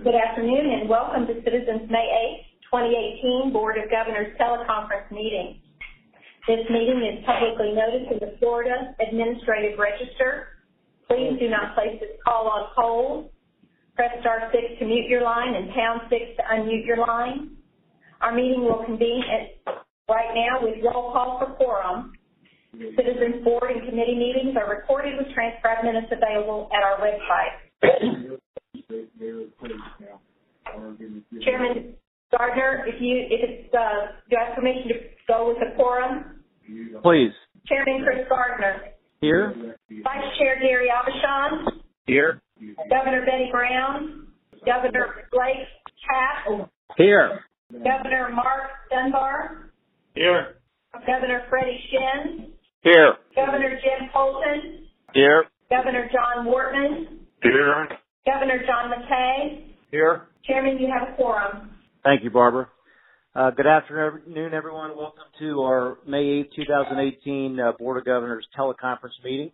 Good afternoon and welcome to Citizens May 8, 2018 Board of Governors teleconference meeting. This meeting is publicly noticed in the Florida Administrative Register. Please do not place this call on hold. Press star 6 to mute your line and pound 6 to unmute your line. Our meeting will convene right now with roll call for quorum. Citizens Board and committee meetings are recorded with transcribed minutes available at our website. Chairman Gardner, do I have permission to go with the quorum? Please. Chairman Chris Gardner. Here. Vice Chair Gary Abishon. Here. Governor Betty Brown. Governor Blake Capp. Here. Governor Mark Dunbar. Here. Governor Freddie Shin. Here. Governor Jim Colton. Here. Governor John Wortman. Here. Governor John McKay. Here. Chairman, you have a quorum. Thank you, Barbara. Good afternoon, everyone. Welcome to our May 8, 2018 Board of Governors teleconference meeting.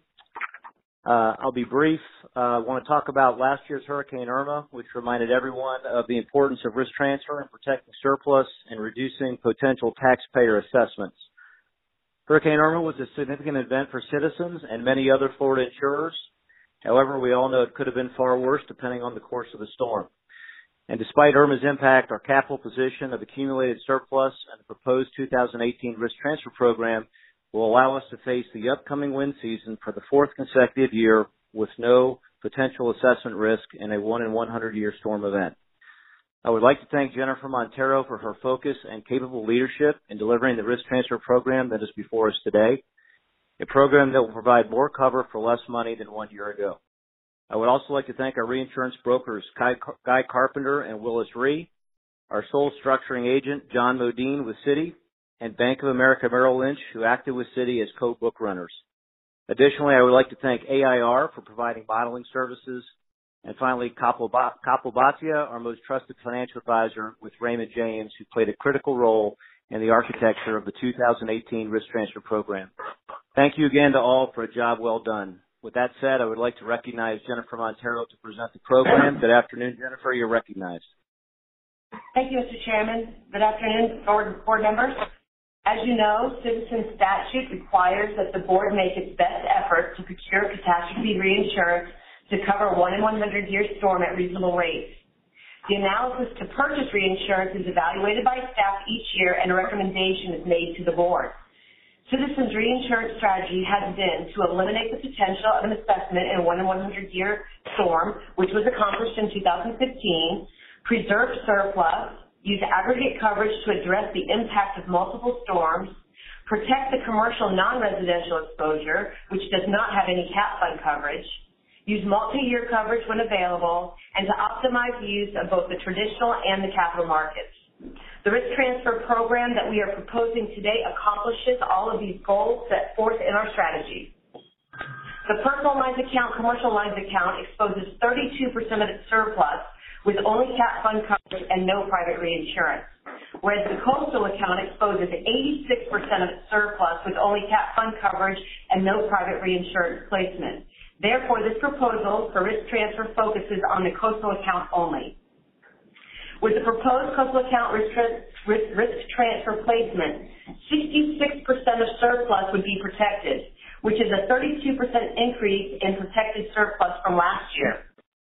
I'll be brief. I want to talk about last year's Hurricane Irma, which reminded everyone of the importance of risk transfer and protecting surplus and reducing potential taxpayer assessments. Hurricane Irma was a significant event for citizens and many other Florida insurers. However, we all know it could have been far worse depending on the course of the storm. And despite Irma's impact, our capital position of accumulated surplus and the proposed 2018 risk transfer program will allow us to face the upcoming wind season for the fourth consecutive year with no potential assessment risk in a 1-in-100-year storm event. I would like to thank Jennifer Montero for her focus and capable leadership in delivering the risk transfer program that is before us today, a program that will provide more cover for less money than 1 year ago. I would also like to thank our reinsurance brokers, Guy Carpenter and Willis Re, our sole structuring agent, John Modine with Citi, and Bank of America Merrill Lynch, who acted with Citi as co-book runners. Additionally, I would like to thank AIR for providing modeling services. And finally, Kapil Bhatia, our most trusted financial advisor with Raymond James, who played a critical role in the architecture of the 2018 risk transfer program. Thank you again to all for a job well done. With that said, I would like to recognize Jennifer Montero to present the program. Good afternoon, Jennifer. You're recognized. Thank you, Mr. Chairman. Good afternoon, board members. As you know, Citizens statute requires that the board make its best effort to procure catastrophe reinsurance to cover 1-in-100-year storm at reasonable rates. The analysis to purchase reinsurance is evaluated by staff each year and a recommendation is made to the board. Citizens' reinsurance strategy has been to eliminate the potential of an assessment in a 1-in-100-year storm, which was accomplished in 2015, preserve surplus, use aggregate coverage to address the impact of multiple storms, protect the commercial non-residential exposure, which does not have any cat fund coverage, use multi-year coverage when available, and to optimize the use of both the traditional and the capital markets. The risk transfer program that we are proposing today accomplishes all of these goals set forth in our strategy. The personal lines account, commercial lines account exposes 32% of its surplus with only cat fund coverage and no private reinsurance, whereas the coastal account exposes 86% of its surplus with only cat fund coverage and no private reinsurance placement. Therefore, this proposal for risk transfer focuses on the coastal account only. With the proposed coastal account risk transfer placement, 66% of surplus would be protected, which is a 32% increase in protected surplus from last year.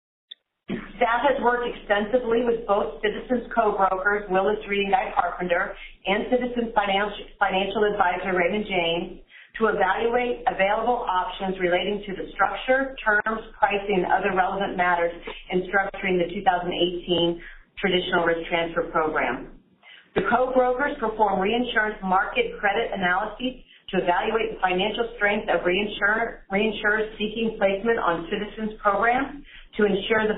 Staff has worked extensively with both Citizens co-brokers, Willis Re and Guy Carpenter, and Citizens financial advisor, Raymond James, to evaluate available options relating to the structure, terms, pricing, and other relevant matters in structuring the 2018 traditional risk transfer program. The co-brokers perform reinsurance market credit analyses to evaluate the financial strength of reinsurers seeking placement on Citizens program to ensure the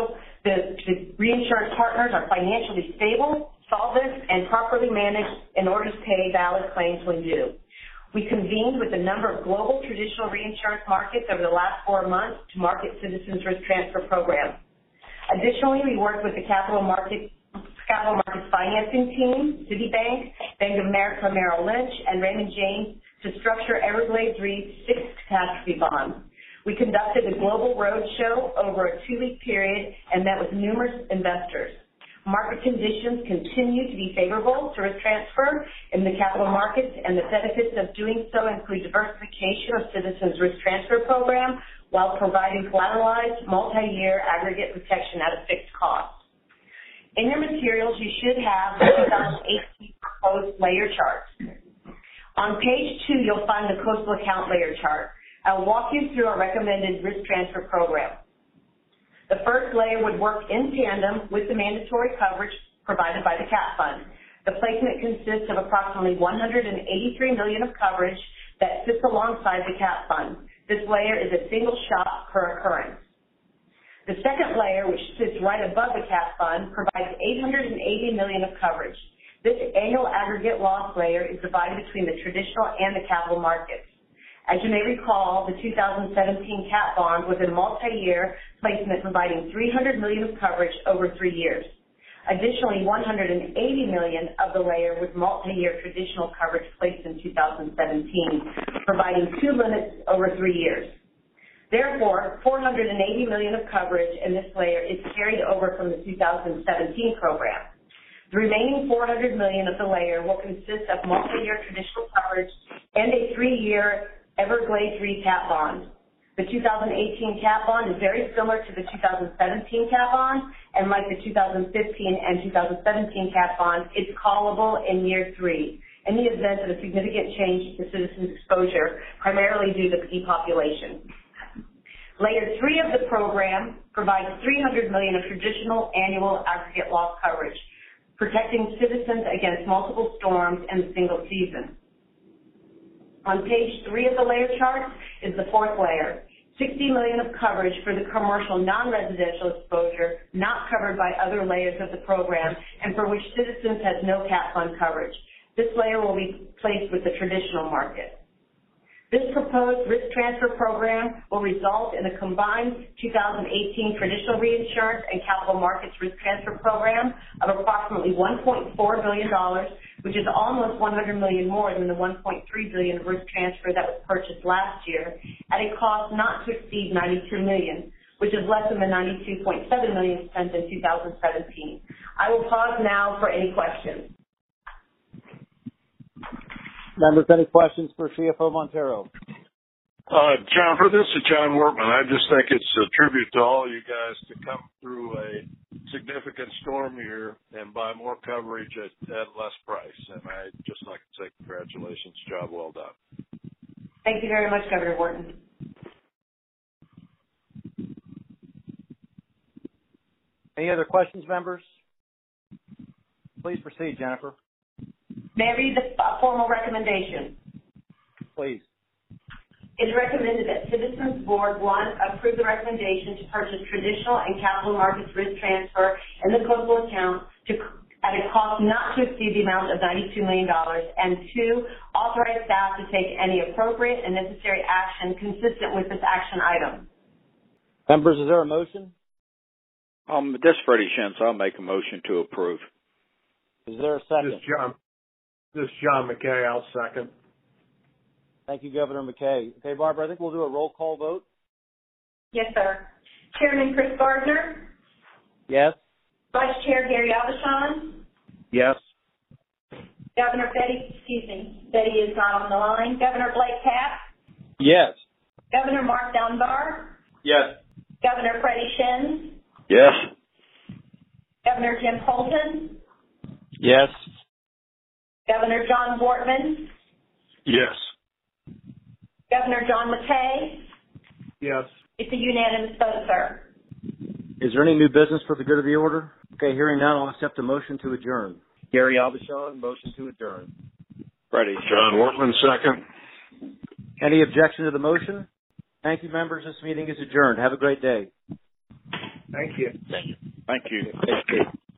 reinsurance partners are financially stable, solvent, and properly managed in order to pay valid claims when due. We convened with a number of global traditional reinsurance markets over the last 4 months to market Citizens risk transfer program. Additionally, we worked with the capital markets financing team, Citibank, Bank of America Merrill Lynch, and Raymond James to structure Everglades Re's 6th catastrophe bond. We conducted a global roadshow over a 2-week period and met with numerous investors. Market conditions continue to be favorable to risk transfer in the capital markets, and the benefits of doing so include diversification of Citizens' risk transfer program while providing collateralized multi-year aggregate protection at a fixed cost. In your materials, you should have the 2018 proposed layer charts. On page 2, you'll find the coastal account layer chart. I'll walk you through our recommended risk transfer program. The first layer would work in tandem with the mandatory coverage provided by the CAT fund. The placement consists of approximately $183 million of coverage that sits alongside the CAT fund. This layer is a single shot per occurrence. The second layer, which sits right above the CAT fund, provides $880 million of coverage. This annual aggregate loss layer is divided between the traditional and the capital markets. As you may recall, the 2017 CAT bond was a multi-year placement providing $300 million of coverage over 3 years. Additionally, $180 million of the layer was multi-year traditional coverage placed in 2017, providing 2 limits over 3 years. Therefore, $480 million of coverage in this layer is carried over from the 2017 program. The remaining $400 million of the layer will consist of multi-year traditional coverage and a 3-year Everglades Re CAT bond. The 2018 CAT bond is very similar to the 2017 CAT bond, and like the 2015 and 2017 CAT bond, it's callable in year 3 in the event of a significant change to Citizens' exposure, primarily due to depopulation. Layer 3 of the program provides $300 million of traditional annual aggregate loss coverage, protecting Citizens against multiple storms in a single season. On page 3 of the layer chart is the fourth layer, $60 million of coverage for the commercial non-residential exposure not covered by other layers of the program and for which Citizens has no CAT fund coverage. This layer will be placed with the traditional market. This proposed risk transfer program will result in a combined 2018 traditional reinsurance and capital markets risk transfer program of approximately $1.4 billion, which is almost $100 million more than the $1.3 billion risk transfer that was purchased last year at a cost not to exceed $92 million, which is less than the $92.7 million spent in 2017. I will pause now for any questions. Members, any questions for CFO Montero? Jennifer, this is John Wortman. I just think it's a tribute to all you guys to come through a significant storm here and buy more coverage at less price. And I'd just like to say congratulations. Job well done. Thank you very much, Governor Wharton. Any other questions, members? Please proceed, Jennifer. May I read the formal recommendation? Please. It is recommended that Citizens Board 1 approve the recommendation to purchase traditional and capital markets risk transfer in the coastal account at a cost not to exceed the amount of $92 million, and 2, authorize staff to take any appropriate and necessary action consistent with this action item. Members, is there a motion? This is Freddie Shentz. I'll make a motion to approve. Is there a second? This is John McKay. I'll second. Thank you, Governor McKay. Okay, Barbara, I think we'll do a roll call vote. Yes, sir. Chairman Chris Gardner? Yes. Vice Chair Gary Abishon? Yes. Governor Betty is not on the line. Governor Blake Tapp? Yes. Governor Mark Dunbar? Yes. Governor Freddie Shentz? Yes. Governor Jim Holton? Yes. Governor John Wortman? Yes. Governor John McKay? Yes. It's a unanimous vote, sir. Is there any new business for the good of the order? Okay, hearing none, I'll accept a motion to adjourn. Gary Abishon, motion to adjourn. Freddie. John Wortman, second. Any objection to the motion? Thank you, members. This meeting is adjourned. Have a great day. Thank you. Thank you.